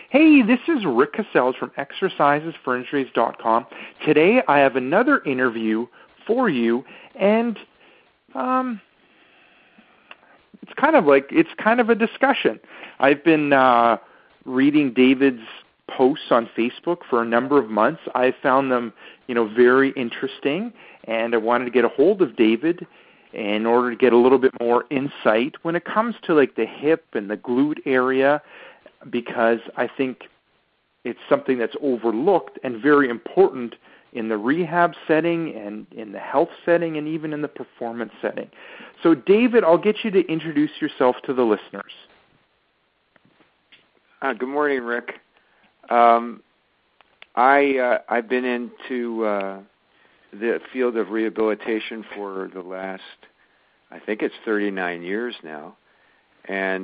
Hey, this is Rick Cassels from ExercisesForInjuries.com. Today I have another interview for you, and it's kind of a discussion. I've been reading David's posts on Facebook for a number of months. I found them, very interesting, and I wanted to get a hold of David in order to get a little bit more insight when it comes to like the hip and the glute area, because I think it's something that's overlooked and very important in the rehab setting and in the health setting and even in the performance setting. So, David, I'll get you to introduce yourself to the listeners. Good morning, Rick. I've been into the field of rehabilitation for the last, I think it's 39 years now. And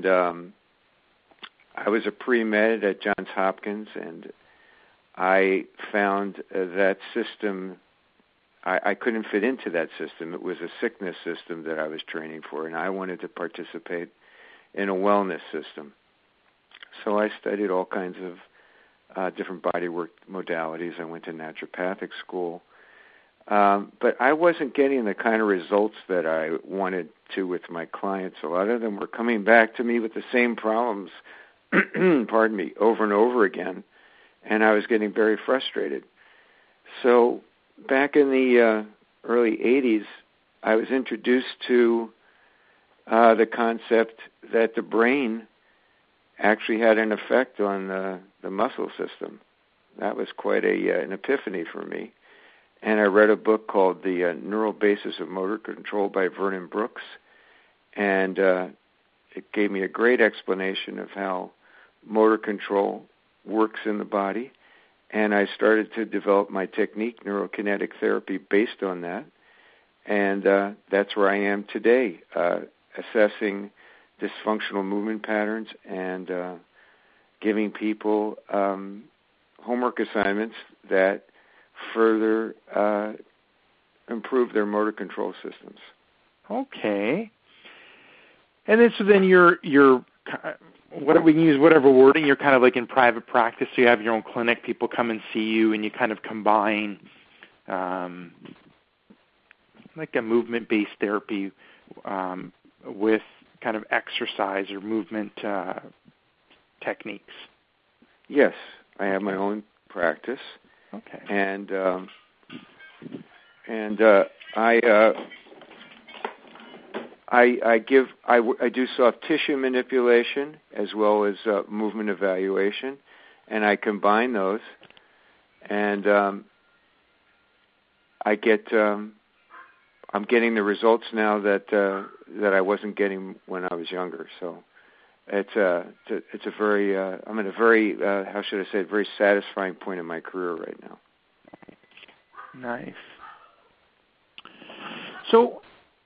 I was a pre-med at Johns Hopkins, and I found that system, I couldn't fit into that system. It was a sickness system that I was training for, and I wanted to participate in a wellness system. So I studied all kinds of different bodywork modalities. I went to naturopathic school. But I wasn't getting the kind of results that I wanted to with my clients. A lot of them were coming back to me with the same problems, pardon me, over and over again, and I was getting very frustrated. So back in the early 80s, I was introduced to the concept that the brain actually had an effect on the muscle system. That was quite an epiphany for me. And I read a book called The Neural Basis of Motor Control by Vernon Brooks, and it gave me a great explanation of how motor control works in the body. And I started to develop my technique, neurokinetic therapy, based on that. And that's where I am today, assessing dysfunctional movement patterns and giving people homework assignments that further improve their motor control systems. Okay. And then you're what we can use whatever wording, you're kind of like in private practice, so you have your own clinic, people come and see you, and you kind of combine like a movement-based therapy with kind of exercise or movement techniques. Yes, I have my own practice. Okay. And I do soft tissue manipulation as well as movement evaluation, and I combine those, and I'm getting the results now that I wasn't getting when I was younger. So it's a very I'm at a very how should I say it, very satisfying point in my career right now. Nice. So,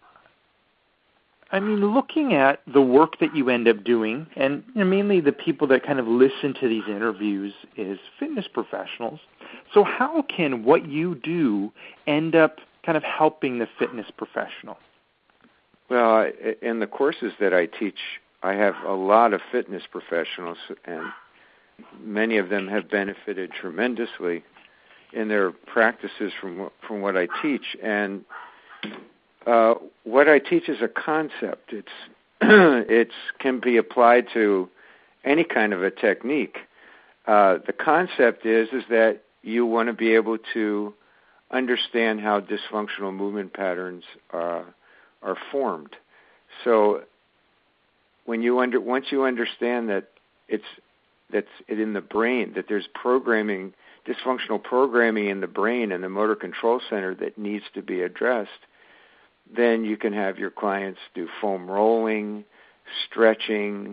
I mean, looking at the work that you end up doing, and mainly the people that kind of listen to these interviews is fitness professionals. So how can what you do end up kind of helping the fitness professional? Well, in the courses that I teach, I have a lot of fitness professionals, and many of them have benefited tremendously in their practices from what I teach. And what I teach is a concept. It can be applied to any kind of a technique. The concept is that you want to be able to understand how dysfunctional movement patterns are formed. So once you understand that that's in the brain, that there's dysfunctional programming in the brain and the motor control center that needs to be addressed, then you can have your clients do foam rolling, stretching,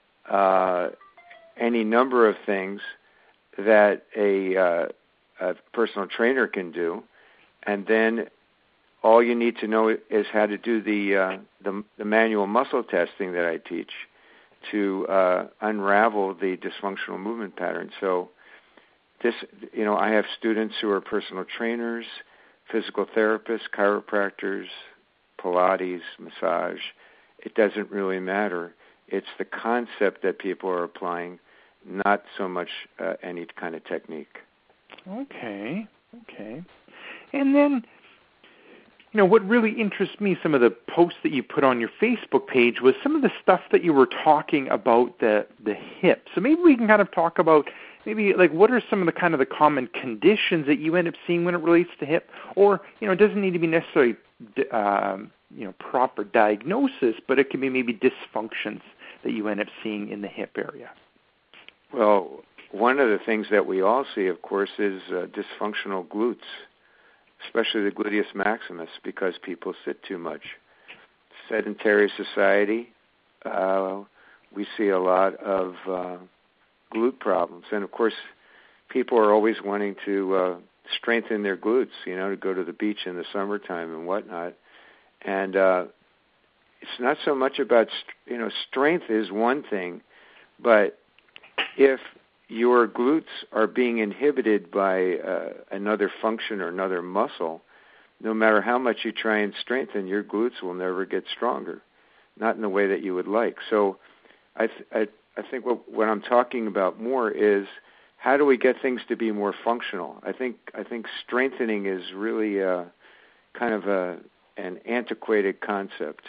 any number of things that a personal trainer can do, and then all you need to know is how to do the manual muscle testing that I teach to unravel the dysfunctional movement pattern. So I have students who are personal trainers, physical therapists, chiropractors, Pilates, massage. It doesn't really matter. It's the concept that people are applying not so much any kind of technique. Okay. And then, what really interests me, some of the posts that you put on your Facebook page, was some of the stuff that you were talking about the hip. So maybe we can kind of talk about what are some of the common conditions that you end up seeing when it relates to hip, or it doesn't need to be necessarily proper diagnosis, but it can be maybe dysfunctions that you end up seeing in the hip area. Well, one of the things that we all see, of course, is dysfunctional glutes, especially the gluteus maximus, because people sit too much. Sedentary society, we see a lot of glute problems. And, of course, people are always wanting to strengthen their glutes, to go to the beach in the summertime and whatnot. And it's not so much about, strength is one thing, but if your glutes are being inhibited by another function or another muscle, no matter how much you try and strengthen, your glutes will never get stronger, not in the way that you would like. So I think what I'm talking about more is how do we get things to be more functional? I think strengthening is really kind of an antiquated concept.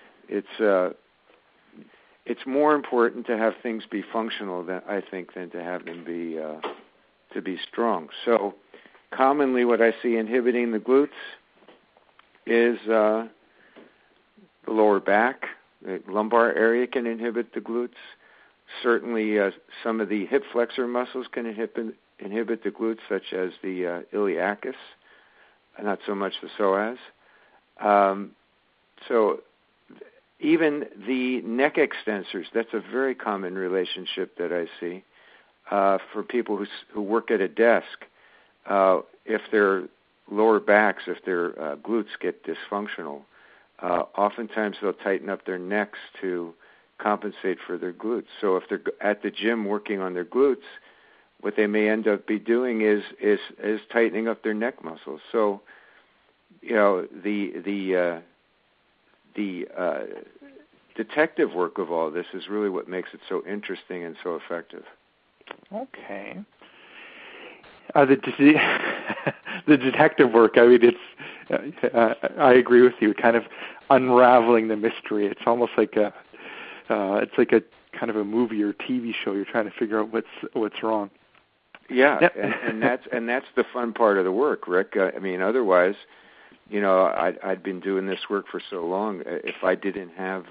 It's more important to have things be functional than to have them be strong. So commonly what I see inhibiting the glutes is the lower back. The lumbar area can inhibit the glutes. Certainly some of the hip flexor muscles can inhibit the glutes, such as the iliacus, not so much the psoas. So even the neck extensors, that's a very common relationship that I see for people who work at a desk. If their lower backs, if their glutes get dysfunctional, oftentimes they'll tighten up their necks to compensate for their glutes. So if they're at the gym working on their glutes, what they may end up be doing is tightening up their neck muscles. So, the detective work of all this is really what makes it so interesting and so effective. Okay. The detective work, I agree with you, kind of unraveling the mystery. It's almost like it's like a kind of a movie or TV show. You're trying to figure out what's wrong. Yeah, yep. and that's the fun part of the work, Rick. Otherwise, I'd been doing this work for so long. If I didn't have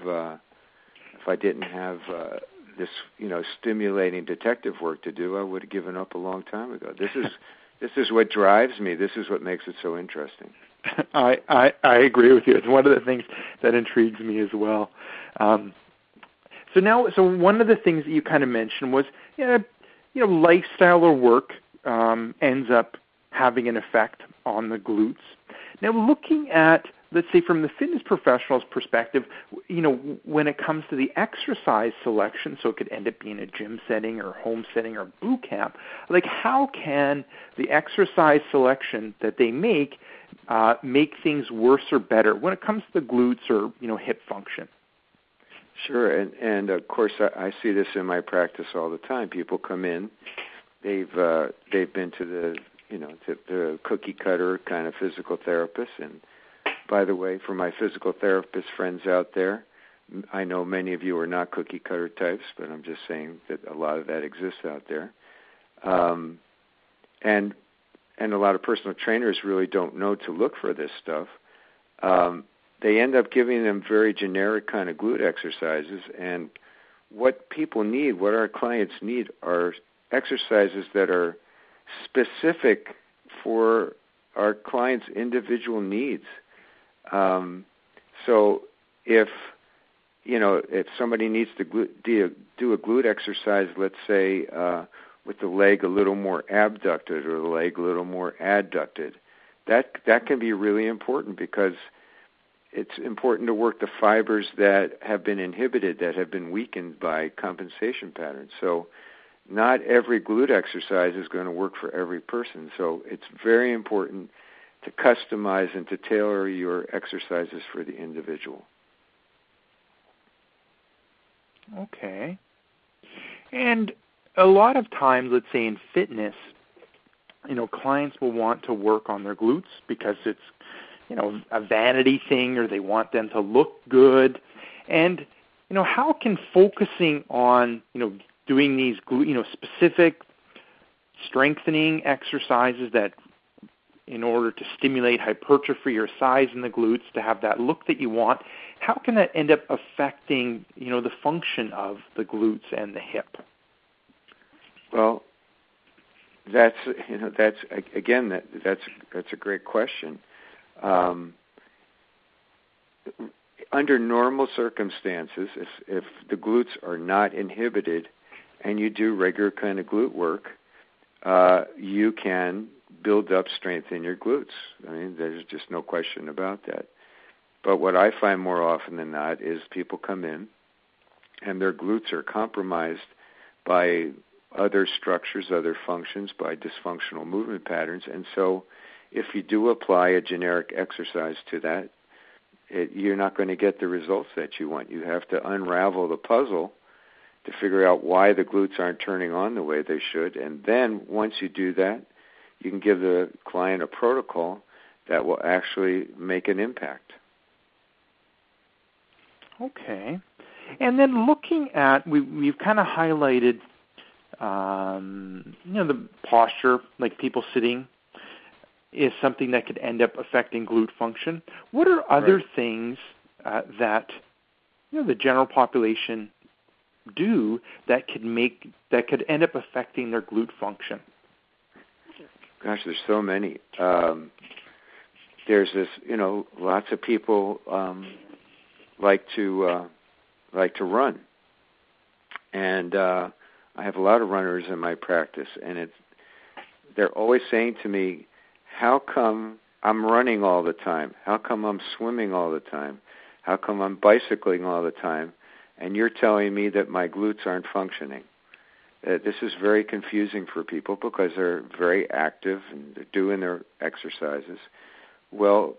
this, stimulating detective work to do, I would have given up a long time ago. This is what drives me. This is what makes it so interesting. I agree with you. It's one of the things that intrigues me as well. So one of the things that you kind of mentioned was, lifestyle or work ends up having an effect on the glutes. Now, looking at, let's say, from the fitness professional's perspective, when it comes to the exercise selection, so it could end up being a gym setting or home setting or boot camp, how can the exercise selection that they make things worse or better when it comes to the glutes or, hip function? Sure, and of course I see this in my practice all the time. People come in, they've been to the to the cookie cutter kind of physical therapist. And by the way, for my physical therapist friends out there, I know many of you are not cookie cutter types, but I'm just saying that a lot of that exists out there. And a lot of personal trainers really don't know to look for this stuff. They end up giving them very generic kind of glute exercises, and what people need, what our clients need, are exercises that are specific for our clients' individual needs. So if somebody needs to do a glute exercise, let's say with the leg a little more abducted or the leg a little more adducted, that can be really important, because it's important to work the fibers that have been inhibited, that have been weakened by compensation patterns. So not every glute exercise is going to work for every person. So it's very important to customize and to tailor your exercises for the individual. Okay. And a lot of times, let's say in fitness, clients will want to work on their glutes because it's, a vanity thing, or they want them to look good. And, how can focusing on, doing these, specific strengthening exercises that in order to stimulate hypertrophy or size in the glutes to have that look that you want, how can that end up affecting, the function of the glutes and the hip? Well, that's a great question. Under normal circumstances, if the glutes are not inhibited and you do regular kind of glute work, you can build up strength in your glutes. I mean, there's just no question about that. But what I find more often than not is people come in and their glutes are compromised by other structures, other functions, by dysfunctional movement patterns. And so if you do apply a generic exercise to that, you're not going to get the results that you want. You have to unravel the puzzle to figure out why the glutes aren't turning on the way they should. And then once you do that, you can give the client a protocol that will actually make an impact. Okay. And then looking at, we've kind of highlighted, the posture, like people sitting, is something that could end up affecting glute function. What are other things that the general population do that could end up affecting their glute function? Gosh, there's so many. There's this, lots of people like to run, and I have a lot of runners in my practice, and they're always saying to me, how come I'm running all the time? How come I'm swimming all the time? How come I'm bicycling all the time? And you're telling me that my glutes aren't functioning. This is very confusing for people because they're very active and they're doing their exercises. Well,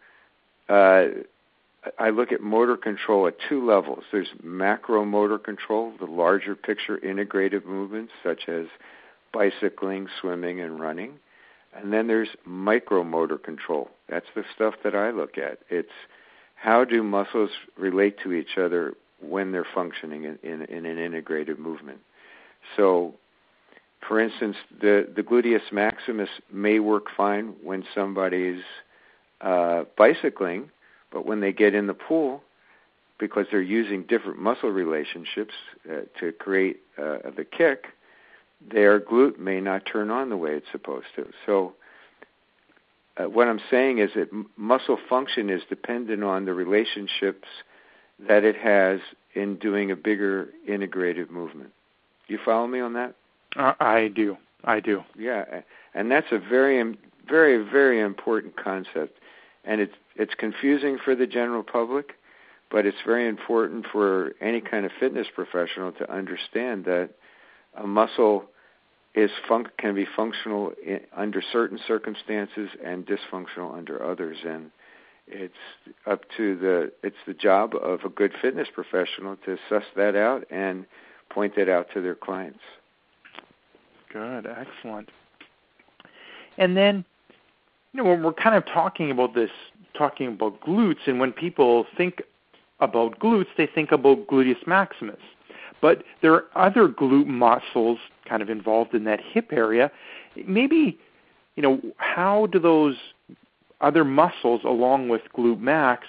I look at motor control at two levels. There's macro motor control, the larger picture integrative movements such as bicycling, swimming, and running. And then there's micromotor control. That's the stuff that I look at. It's how do muscles relate to each other when they're functioning in an integrated movement. So, for instance, the gluteus maximus may work fine when somebody's bicycling, but when they get in the pool, because they're using different muscle relationships to create the kick, their glute may not turn on the way it's supposed to. So what I'm saying is that muscle function is dependent on the relationships that it has in doing a bigger integrated movement. You follow me on that? I do. Yeah, and that's a very, very, very important concept. And it's confusing for the general public, but it's very important for any kind of fitness professional to understand that a muscle can be functional under certain circumstances and dysfunctional under others, and it's the job of a good fitness professional to suss that out and point that out to their clients. Good, excellent. And then, when we're kind of talking about glutes, and when people think about glutes, they think about gluteus maximus. But there are other glute muscles kind of involved in that hip area. Maybe, how do those other muscles along with glute max,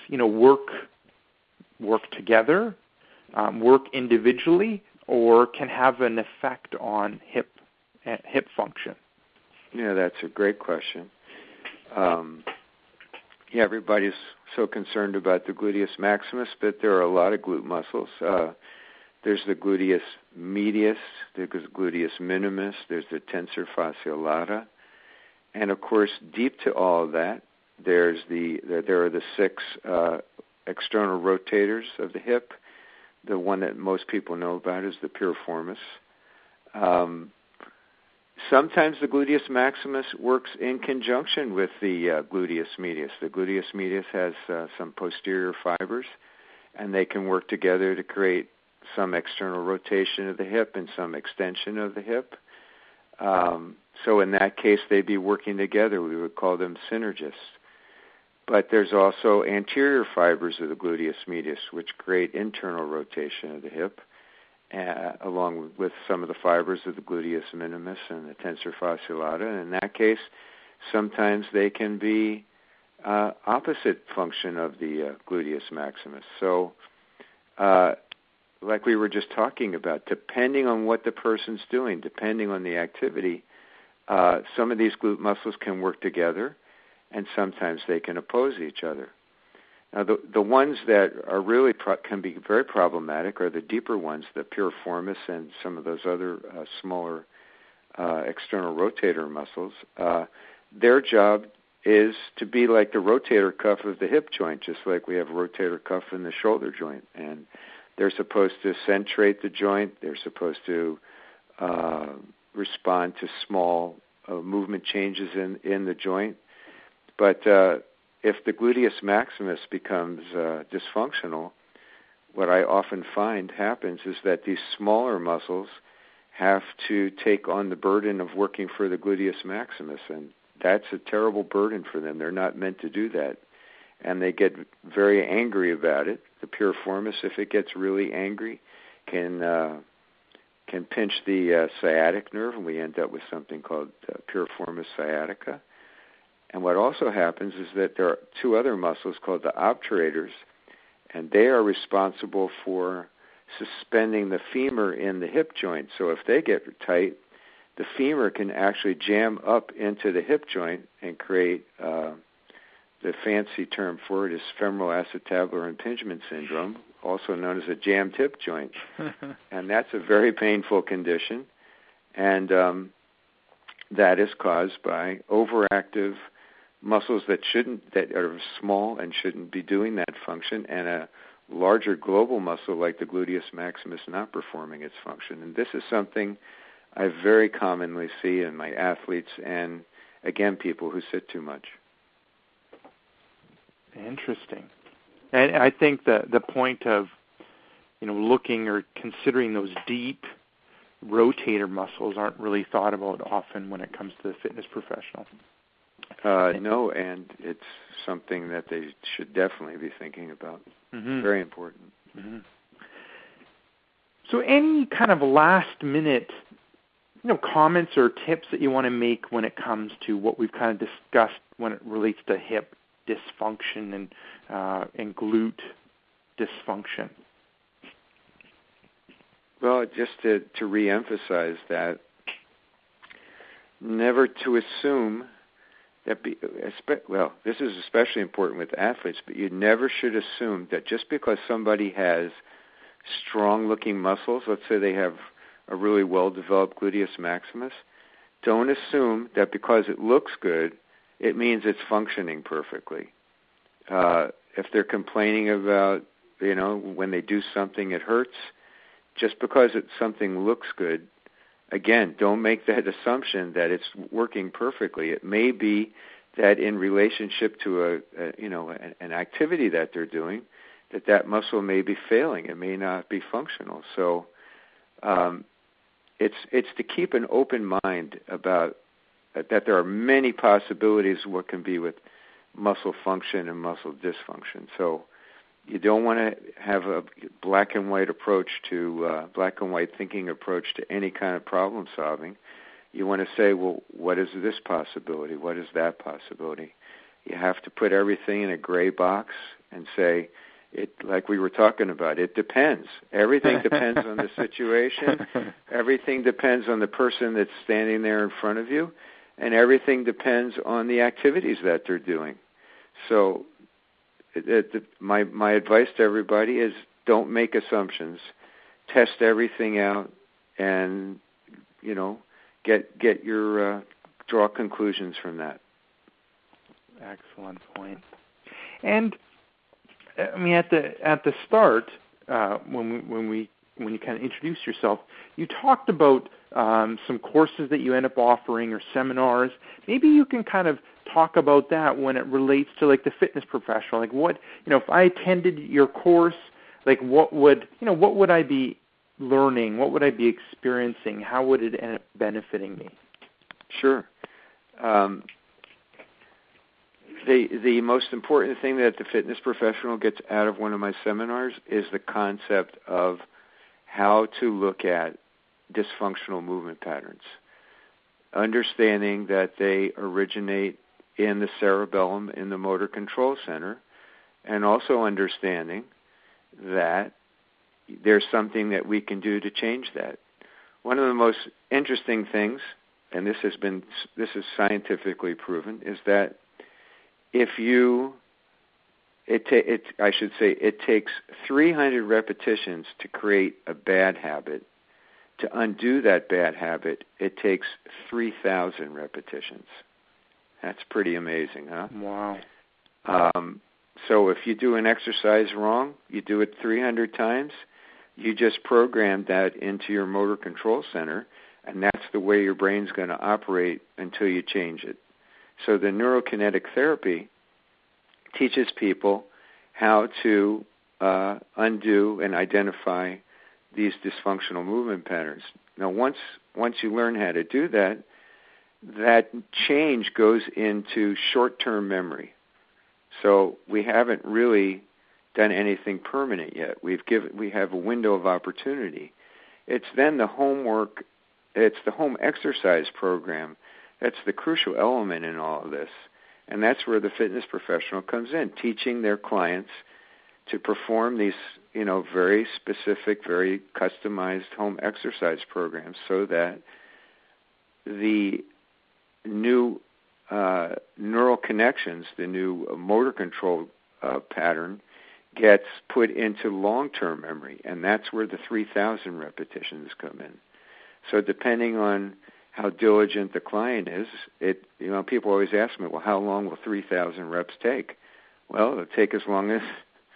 work together, work individually, or can have an effect on hip function? Yeah, that's a great question. Everybody's so concerned about the gluteus maximus, but there are a lot of glute muscles. There's the gluteus medius, there's the gluteus minimus, there's the tensor fasciae lata, and of course, deep to all of that, there are the 6 external rotators of the hip. The one that most people know about is the piriformis. Sometimes the gluteus maximus works in conjunction with the gluteus medius. The gluteus medius has some posterior fibers, and they can work together to create some external rotation of the hip and some extension of the hip. So in that case, they'd be working together. We would call them synergists. But there's also anterior fibers of the gluteus medius, which create internal rotation of the hip, along with some of the fibers of the gluteus minimus and the tensor fasciolata. And in that case, sometimes they can be opposite function of the gluteus maximus. So, like we were just talking about, depending on what the person's doing, depending on the activity, some of these glute muscles can work together, and sometimes they can oppose each other. Now, the ones that are really can be very problematic are the deeper ones, the piriformis and some of those other smaller external rotator muscles. Their job is to be like the rotator cuff of the hip joint, just like we have a rotator cuff in the shoulder joint. And they're supposed to centrate the joint. They're supposed to respond to small movement changes in the joint. But if the gluteus maximus becomes dysfunctional, what I often find happens is that these smaller muscles have to take on the burden of working for the gluteus maximus, and that's a terrible burden for them. They're not meant to do that, and they get very angry about it. The piriformis, if it gets really angry, can pinch the sciatic nerve, and we end up with something called piriformis sciatica. And what also happens is that there are two other muscles called the obturators, and they are responsible for suspending the femur in the hip joint. So if they get tight, the femur can actually jam up into the hip joint and create the fancy term for it is femoral acetabular impingement syndrome, also known as a jammed hip joint. And that's a very painful condition, and that is caused by overactive muscles that are small and shouldn't be doing that function, and a larger global muscle like the gluteus maximus not performing its function. And this is something I very commonly see in my athletes and, again, people who sit too much. Interesting. And I think the point of, looking or considering those deep rotator muscles aren't really thought about often when it comes to the fitness professional. No, and it's something that they should definitely be thinking about. Mm-hmm. Very important. Mm-hmm. So any kind of last-minute comments or tips that you want to make when it comes to what we've kind of discussed when it relates to hip dysfunction and glute dysfunction? Well, just to reemphasize that, never to assume that, this is especially important with athletes, but you never should assume that just because somebody has strong-looking muscles, let's say they have a really well-developed gluteus maximus, don't assume that because it looks good, it means it's functioning perfectly. If they're complaining about, when they do something it hurts, just because something looks good, again, don't make that assumption that it's working perfectly. It may be that in relationship to an activity that they're doing, that muscle may be failing. It may not be functional. So it's to keep an open mind about that there are many possibilities of what can be with muscle function and muscle dysfunction. So you don't want to have a black and white thinking approach to any kind of problem solving. You want to say, well, what is this possibility? What is that possibility? You have to put everything in a gray box and say, like we were talking about, it depends. Everything depends on the situation. Everything depends on the person that's standing there in front of you. And everything depends on the activities that they're doing. So my advice to everybody is don't make assumptions. Test everything out and, get your draw conclusions from that. Excellent point. And I mean, at the start, when you kind of introduced yourself, you talked about some courses that you end up offering or seminars. Maybe you can kind of talk about that when it relates to like the fitness professional. Like what, if I attended your course, Like what would I be learning? What would I be experiencing? How would it end up benefiting me? Sure. The most important thing that the fitness professional gets out of one of my seminars is the concept of how to look at dysfunctional movement patterns, understanding that they originate in the cerebellum, in the motor control center, and also understanding that there's something that we can do to change that. One of the most interesting things, and this is scientifically proven, is that it takes 300 repetitions to create a bad habit. To undo that bad habit, it takes 3,000 repetitions. That's pretty amazing, huh? Wow. So if you do an exercise wrong, you do it 300 times, you just programmed that into your motor control center, and that's the way your brain's going to operate until you change it. So the neurokinetic therapy teaches people how to undo and identify these dysfunctional movement patterns. Now, once you learn how to do that, that change goes into short-term memory. So we haven't really done anything permanent yet. We have a window of opportunity. It's then the homework. It's the home exercise program that's the crucial element in all of this. And that's where the fitness professional comes in, teaching their clients to perform these, very specific, very customized home exercise programs so that the new neural connections, the new motor control pattern gets put into long-term memory, and that's where the 3,000 repetitions come in. So depending on how diligent the client is, people always ask me, well, how long will 3,000 reps take? Well, it'll take as long as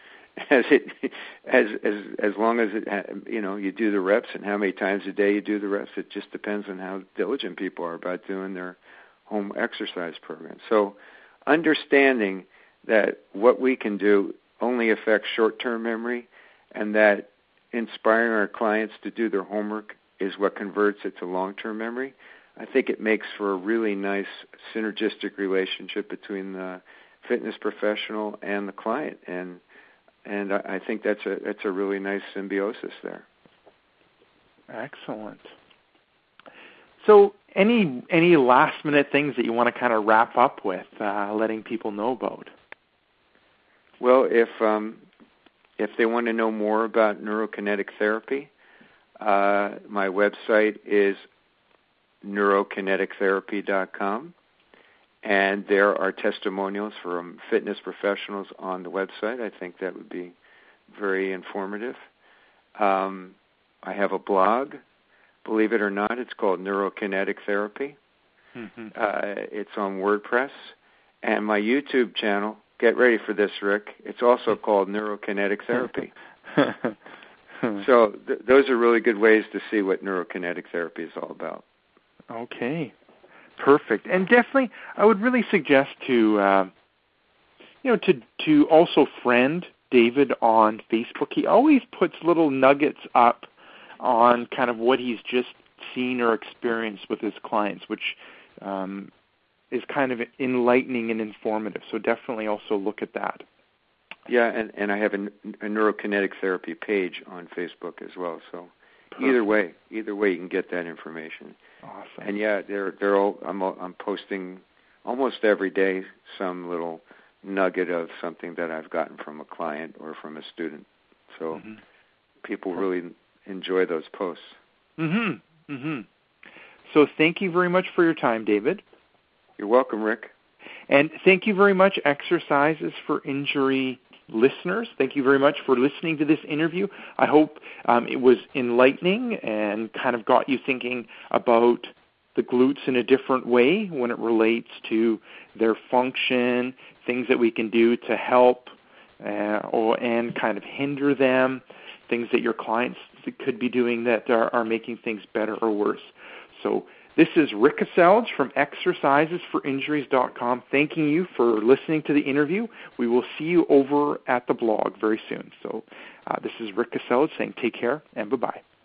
long as you do the reps, and how many times a day you do the reps. It just depends on how diligent people are about doing their home exercise program. So understanding that what we can do only affects short-term memory, and that inspiring our clients to do their homework is what converts it to long-term memory, I think it makes for a really nice synergistic relationship between the fitness professional and the client, and I think that's a really nice symbiosis there. Excellent. So any last-minute things that you want to kind of wrap up with, letting people know about? Well, if they want to know more about neurokinetic therapy, my website is neurokinetictherapy.com, and there are testimonials from fitness professionals on the website. I think that would be very informative. I have a blog. Believe it or not, it's called Neurokinetic Therapy. Mm-hmm. It's on WordPress. And my YouTube channel, get ready for this, Rick, it's also called Neurokinetic Therapy. So those are really good ways to see what neurokinetic therapy is all about. Okay, perfect. And definitely, I would really suggest to also friend David on Facebook. He always puts little nuggets up on kind of what he's just seen or experienced with his clients, which is kind of enlightening and informative. So definitely also look at that. Yeah, and I have a neurokinetic therapy page on Facebook as well. So perfect. Either way, you can get that information. Awesome. And yeah, they're all. I'm posting almost every day some little nugget of something that I've gotten from a client or from a student. So people really enjoy those posts. Mm-hmm. Mm-hmm. So thank you very much for your time, David. You're welcome, Rick. And thank you very much, Exercises for Injury listeners. Thank you very much for listening to this interview. I hope it was enlightening and kind of got you thinking about the glutes in a different way when it relates to their function, things that we can do to help and kind of hinder them, things that your clients could be doing that are making things better or worse. So this is Rick Caselge from ExercisesForInjuries.com thanking you for listening to the interview. We will see you over at the blog very soon. So This is Rick Cassell saying take care and bye-bye.